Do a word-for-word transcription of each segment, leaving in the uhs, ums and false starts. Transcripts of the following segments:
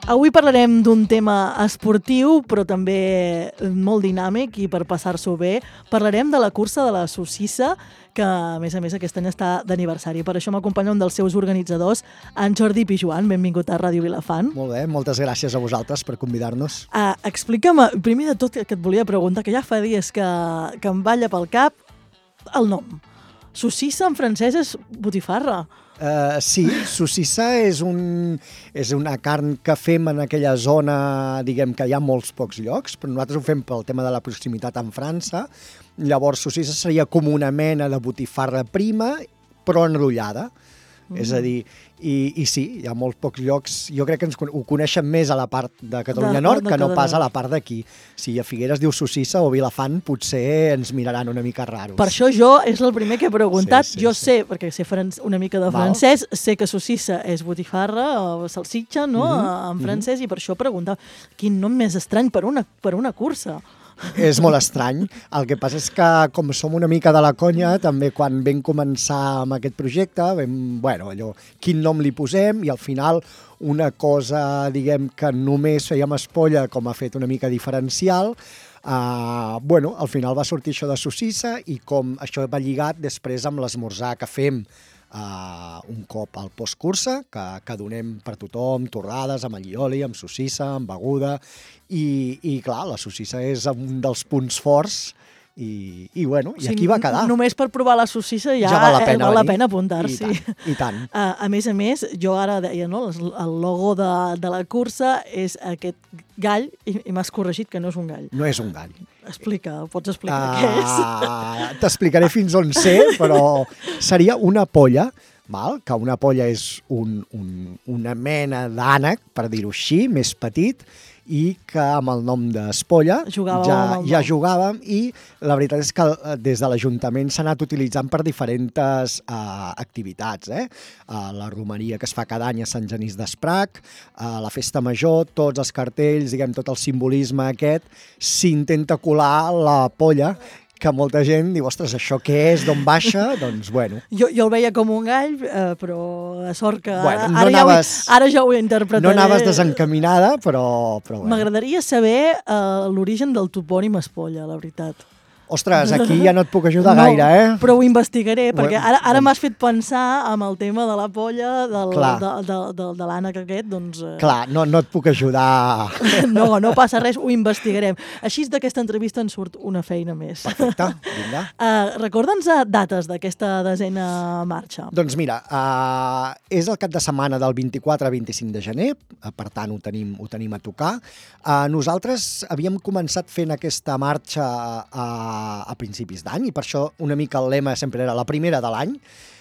Avui parlarem d'un tema esportiu, però també molt dinàmic, i per passar-s'ho bé parlarem de la cursa de la Sossissa, que a més a més aquest any està d'aniversari. Per això m'acompanya un dels seus organitzadors, en Jordi Pijuan. Benvingut a Ràdio Vilafant. Molt bé, moltes gràcies a vosaltres per convidar-nos. Uh, explica'm, primer de tot, que et volia preguntar, que ja fa dies que, que em balla pel cap el nom. Sossissa en francès és botifarra. Uh, sí, Sossissa és, un, és una carn que fem en aquella zona, diguem que hi ha molts pocs llocs, però nosaltres ho fem pel tema de la proximitat amb França. Llavors, Sossissa seria com una mena de botifarra prima, però enrotllada. Mm. És a dir, i, i sí, hi ha molts pocs llocs. Jo crec que ens ho coneixen més a la part de Catalunya de, Nord de que no pas a la part d'aquí. Si a Figueres diu Sossissa o Vilafant, potser ens miraran una mica raros. Per això jo és el primer que he preguntat. Sí, sí, jo sí. sé, perquè sé una mica de francès, Val. sé que Sossissa és botifarra o salsitxa, no?, mm-hmm. en francès, mm-hmm. i per això preguntava quin nom més estrany per una, per una cursa. És molt estrany. El que passa és que, com som una mica de la conya, també quan vam començar amb aquest projecte, vam, bueno, allò, quin nom li posem, i al final una cosa, diguem, que només fèiem espolla, com ha fet una mica diferencial, uh, bueno, al final va sortir això de Sossissa, i com això va lligat després amb l'esmorzar que fem Uh, un cop al postcursa, que, que donem per tothom, torrades, amb allioli, amb sossissa, amb beguda, i, i clar, la sossissa és un dels punts forts, i, i bueno, i aquí va quedar. Només per provar la sossissa ja, ja val la pena, val la pena apuntar-s'hi. I tant, i tant. Uh, a més a més, jo ara deia, no, el logo de, de la cursa és aquest gall, i, i m'has corregit que no és un gall. No és un gall. Explica, pots explicar uh, què és? T'explicaré fins on sé, però seria una polla, val? Que una polla és un, un, una mena d'ànec, per dir-ho així, més petit, i que amb el nom d'Espolla ja, ja jugàvem, i la veritat és que des de l'Ajuntament s'ha anat utilitzant per diferents uh, activitats. Eh? Uh, la romeria que es fa cada any a Sant Genís d'Esprac, uh, la festa major, tots els cartells, diguem, tot el simbolisme aquest, s'intenta colar la polla, que molta gent diu, ostres, això què és, d'on baixa? Doncs, bueno. Jo, jo el veia com un gall, eh, però a sort que ara, bueno, no ara, anaves, ja, ho, ara ja ho interpretaré. No anaves desencaminada, però... però bueno. M'agradaria saber eh, l'origen del topònim Espolla, la veritat. Ostres, aquí ja no et puc ajudar no, gaire, eh? Però ho investigaré, perquè ara, ara doncs... m'has fet pensar amb el tema de la polla, del, de, de, de, de l'ànec aquest, doncs... Eh... Clar, no, no et puc ajudar. No, no passa res, ho investigarem. Així d'aquesta entrevista en surt una feina més. Perfecte, vinga. Uh, Recorda'ns dates d'aquesta desena marxa. Doncs mira, uh, és el cap de setmana del vint-i-quatre a vint-i-cinc de gener, uh, per tant ho tenim, ho tenim a tocar. Uh, nosaltres havíem començat fent aquesta marxa a uh, a principis d'any, i per això una mica el lema sempre era la primera de l'any,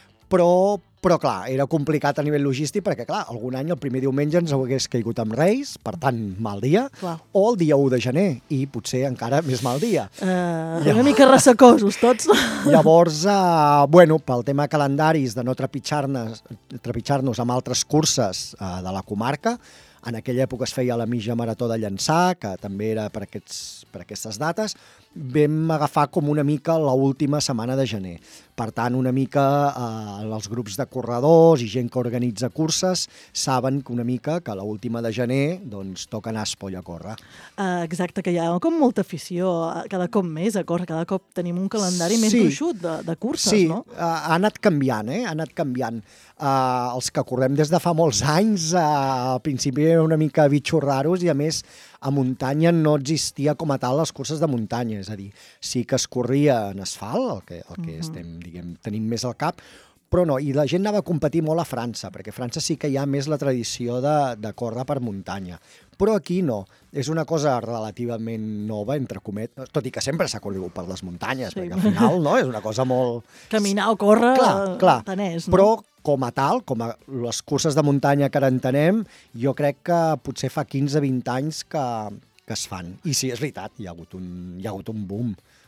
però, però clar, era complicat a nivell logístic perquè, clar, algun any el primer diumenge ens hagués caigut amb Reis, per tant, mal dia, clar. O el dia u de gener, i potser encara més mal dia. Uh, una mica ressacosos tots. Llavors, uh, bueno, pel tema calendaris de no trepitjar-nos trepitjar-nos amb altres curses uh, de la comarca, en aquella època es feia la mitja marató de Llançà, que també era per, aquests, per aquestes dates, vam agafar com una mica l'última setmana de gener. Per tant, una mica eh, els grups de corredors i gent que organitza curses saben que una mica que l'última de gener doncs toca anar a Espolla a córrer. Uh, exacte, que hi ha com molta afició cada cop més a córrer, cada cop tenim un calendari més sí. gruixut de, de curses, sí. no? Sí, uh, ha anat canviant, eh? Ha anat canviant. Uh, els que correm des de fa molts anys, uh, al principi eren una mica bitxos raros, i a més a muntanya no existia com a tal les curses de muntanya, és a dir, sí que es corria en asfalt, el que, el que uh-huh. estem, diguem, tenim més al cap, però no, i la gent anava a competir molt a França, perquè a França sí que hi ha més la tradició de, de córrer per muntanya, però aquí no, és una cosa relativament nova, entre cometes, tot i que sempre s'ha corregut per les muntanyes, sí. Perquè al final no, és una cosa molt... Caminar o córrer, clar, clar. tant és, no? Però com a tal, com a les curses de muntanya que ara entenem, jo crec que potser fa quinze o vint anys que, que es fan. I sí, és veritat, hi ha hagut un, hi ha hagut un boom,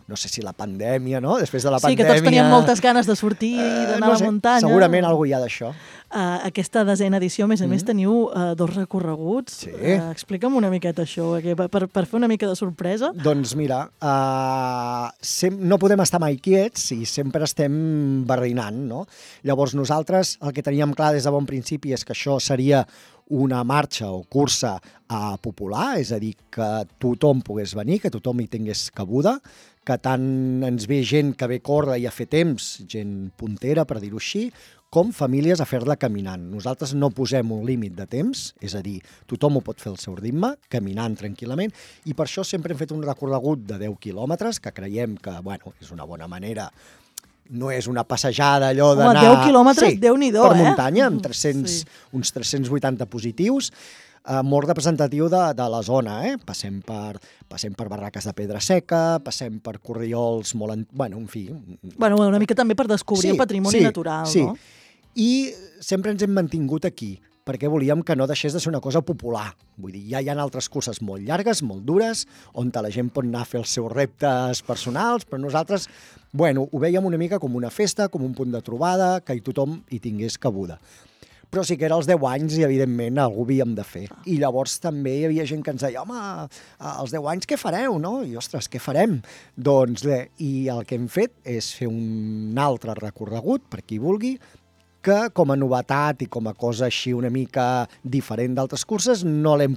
no sé si la pandèmia, no? Després de la sí, pandèmia... Sí, que tots teníem moltes ganes de sortir i eh, d'anar no a sé, la muntanya. Segurament alguna hi ha d'això. Uh, aquesta desena edició, a més a més, Mm. teniu uh, dos recorreguts. Sí. Uh, explica'm una miqueta això, que per, per fer una mica de sorpresa. Doncs mira, uh, sem no podem estar mai quiets i sempre estem barrinant, no? Llavors nosaltres el que teníem clar des de bon principi és que això seria una marxa o cursa uh, popular, és a dir, que tothom pogués venir, que tothom hi tingués cabuda, que tant ens ve gent que ve a córrer i a fer temps, gent puntera, per dir-ho així, com famílies a fer-la caminant. Nosaltres no posem un límit de temps, és a dir, tothom ho pot fer al seu ritme, caminant tranquil·lament, i per això sempre hem fet un recorregut de deu quilòmetres, que creiem que, bueno, és una bona manera. No és una passejada allò d'anar... Home, deu quilòmetres, sí, Déu-n'hi-do, per eh? muntanya, amb tres-cents, Sí. uns tres-cents vuitanta positius, eh, molt representatiu de, de la zona, eh? Passem per, passem per barraques de pedra seca, passem per corriols molt... En... Bueno, en fi... Bueno, una mica també per descobrir Sí, el patrimoni sí, natural, sí. no? I sempre ens hem mantingut aquí, perquè volíem que no deixés de ser una cosa popular. Vull dir, ja hi ha altres curses molt llargues, molt dures, on la gent pot anar a fer els seus reptes personals, però nosaltres, bueno, ho veiem una mica com una festa, com un punt de trobada, que hi tothom hi tingués cabuda. Però sí que era als deu anys i, evidentment, algú havíem de fer. I llavors també hi havia gent que ens deia, home, als deu anys què fareu, no? I, ostres, què farem? Doncs bé, i el que hem fet és fer un altre recorregut, per qui vulgui, que com a novetat i com a cosa així una mica diferent d'altres curses no l'hem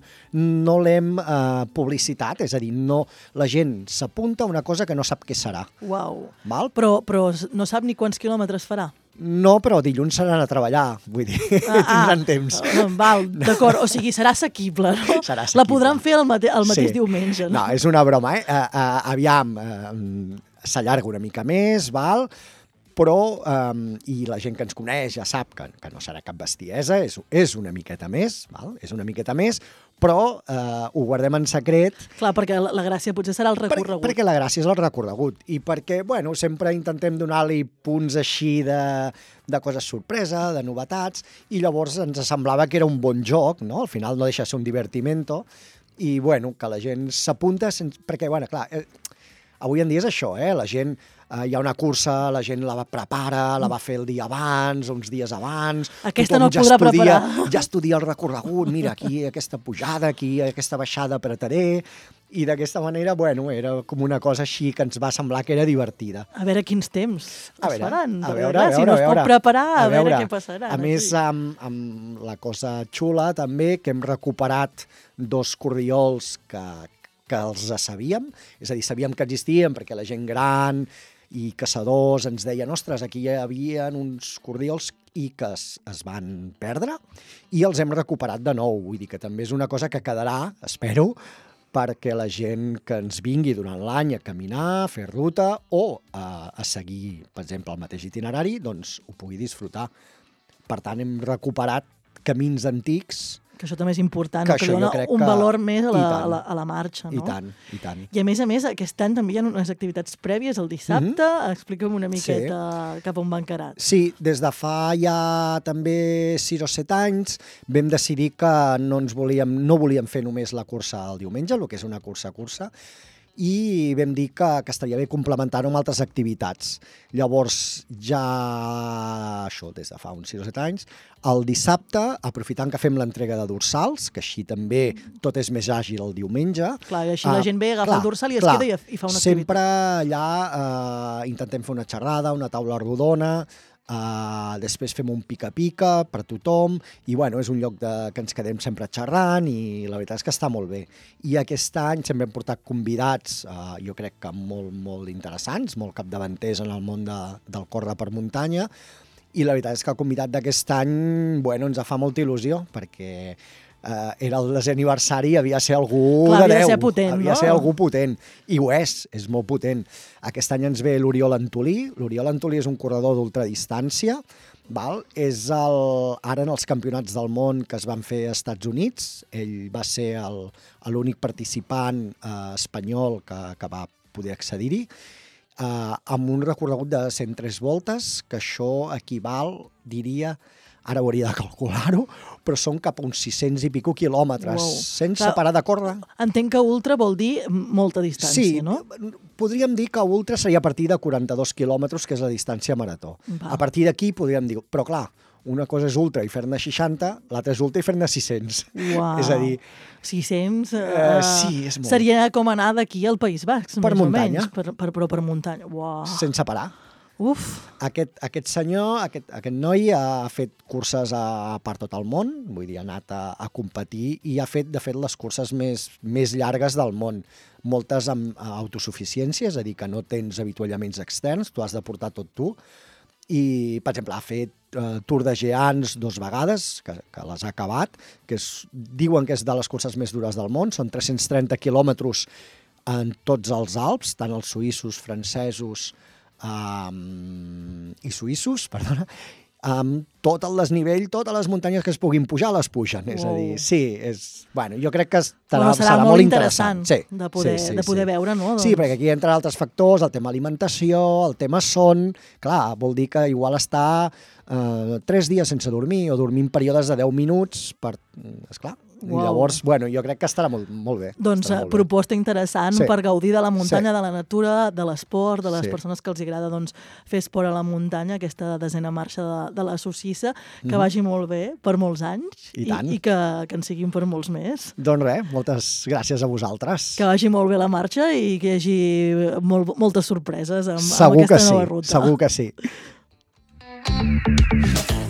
no l'hem eh, publicitat, és a dir, no, la gent s'apunta a una cosa que no sap què serà. Uau. Val? Però, però no sap ni quants quilòmetres farà. No, però dilluns seran a treballar, vull dir, ah, tindran ah, temps. Ah, val, d'acord, o sigui, serà assequible, no? Serà assequible. La podran fer el, mate el mateix Sí. diumenge, no? No, és una broma, eh? Uh, uh, aviam, uh, s'allarga una mica més, val? Però, um, i la gent que ens coneix ja sap que, que no serà cap bestiesa, és, és una miqueta més, val? És una miqueta més, però uh, ho guardem en secret. Clar, perquè la, la gràcia potser serà el recorregut. Per, perquè la gràcia és el recorregut i perquè, bueno, sempre intentem donar-li punts així de, de coses sorpresa, de novetats, i llavors ens semblava que era un bon joc, no? Al final no deixa de ser un divertimento, i, bueno, que la gent s'apunta, sense... perquè, bueno, clar, eh, avui en dia és això, eh? La gent... Uh, hi ha una cursa, la gent la prepara, la va fer el dia abans, uns dies abans... Aquesta no el ja podrà estudia, preparar. Ja estudia el recorregut, mira, aquí aquesta pujada, aquí aquesta baixada apretaré... I d'aquesta manera, bueno, era com una cosa així que ens va semblar que era divertida. A veure quins temps A es veure, faran. a perquè, veure, clar, a veure, si no a es veure. pot preparar, a, A veure, veure, què passarà. A més, amb, amb la cosa xula també, que hem recuperat dos corriols que, que els sabíem, és a dir, sabíem que existien perquè la gent gran i caçadors ens deien, ostres, aquí hi havia uns corriols i que es, es van perdre i els hem recuperat de nou. Vull dir que també és una cosa que quedarà, espero, perquè la gent que ens vingui durant l'any a caminar, a fer ruta o a, a seguir, per exemple, el mateix itinerari, doncs ho pugui disfrutar. Per tant, hem recuperat camins antics. Que això també és important, que no? que li dona un que... valor més a la, tant, a la, a la marxa. No? I tant, i tant. I a més a més, aquest any també hi ha unes activitats prèvies el dissabte. Mm-hmm. Explica'm una miqueta sí. cap on va encarat. Sí, des de fa ja també sis o set anys vam decidir que no ens volíem, no volíem fer només la cursa el diumenge, el que és una cursa-cursa, i vam dir que, que estaria bé complementar-ho amb altres activitats. Llavors, ja això, des de fa uns sis o set anys, el dissabte, aprofitant que fem l'entrega de dorsals, que així també tot és més àgil el diumenge. Clar, i així la gent ve, agafa clar, el dorsal i es clar, queda i, i fa una sempre activitat. Sempre allà eh, intentem fer una xerrada, una taula rodona, Uh, després fem un pica-pica per tothom i bueno, és un lloc de, que ens quedem sempre xerrant i la veritat és que està molt bé. I aquest any sempre hem portat convidats, uh, jo crec que molt, molt interessants, molt capdavanters en el món de, del córrer per muntanya, i la veritat és que el convidat d'aquest any, bueno, ens fa molta il·lusió perquè Uh, era el desè aniversari i havia de ser algú Clar, de havia deu. de ser potent, havia no? de ser algú potent. I ho és, és molt potent. Aquest any ens ve l'Oriol Antolí. L'Oriol Antolí és un corredor d'ultradistància. Val? És el, ara en els campionats del món que es van fer als Estats Units. Ell va ser l'únic participant uh, espanyol que, que va poder accedir-hi. Uh, amb un recorregut de cent tres voltes, que això equival, diria, ara hauria de calcular-ho, però són cap a uns sis-cents i pico quilòmetres, Wow. sense Clar, parar de córrer. Entenc que ultra vol dir molta distància, Sí, no? podríem dir que ultra seria a partir de quaranta-dos quilòmetres, que és la distància marató. Va. A partir d'aquí podríem dir, però clar, una cosa és ultra i fer-ne seixanta, l'altra és ultra i fer-ne sis-cents. Uau. És a dir, sis-cents... Uh, Eh, sí, és molt. Seria com anar d'aquí al País Basc, Per més muntanya. o menys. Per, per, però per muntanya. Uau. sense parar. Uf. Aquest, aquest senyor, aquest, aquest noi ha fet curses a, per tot el món, vull dir, ha anat a, a competir i ha fet, de fet, les curses més, més llargues del món. Moltes amb autosuficiència, és a dir, que no tens avituallaments externs, tu has de portar tot tu. I, per exemple, ha fet uh, Tour de Geants dos vegades, que, que les ha acabat, que és, diuen que és de les curses més dures del món, són tres-cents trenta quilòmetres en tots els Alps, tant els suïssos, francesos um, i suïssos, perdona, amb tot el desnivell, totes les muntanyes que es puguin pujar, les pugen. És a Wow. dir, sí, és, bueno, jo crec que estarà, Bueno, serà serà molt molt interessant interessant. Sí, de poder, sí, sí, de poder sí. veure, no? Sí, perquè aquí entren altres factors, el tema alimentació, el tema son. Clar, vol dir que igual està eh, tres dies sense dormir o dormir en períodes de deu minuts, per, esclar. Uau. I llavors, bueno, jo crec que estarà molt, molt bé. Doncs estarà eh, molt bé. proposta interessant Sí. per gaudir de la muntanya, Sí. de la natura, de l'esport, de les Sí. persones que els agrada doncs, fer esport a la muntanya, aquesta desena marxa de, de la Sossissa, que Mhm. vagi molt bé per molts anys I tant. i, i que, que en siguin per molts més. Doncs res, moltes gràcies a vosaltres. Que vagi molt bé la marxa i que hi hagi molt, moltes sorpreses amb, amb Segur aquesta que sí, nova ruta. segur que sí.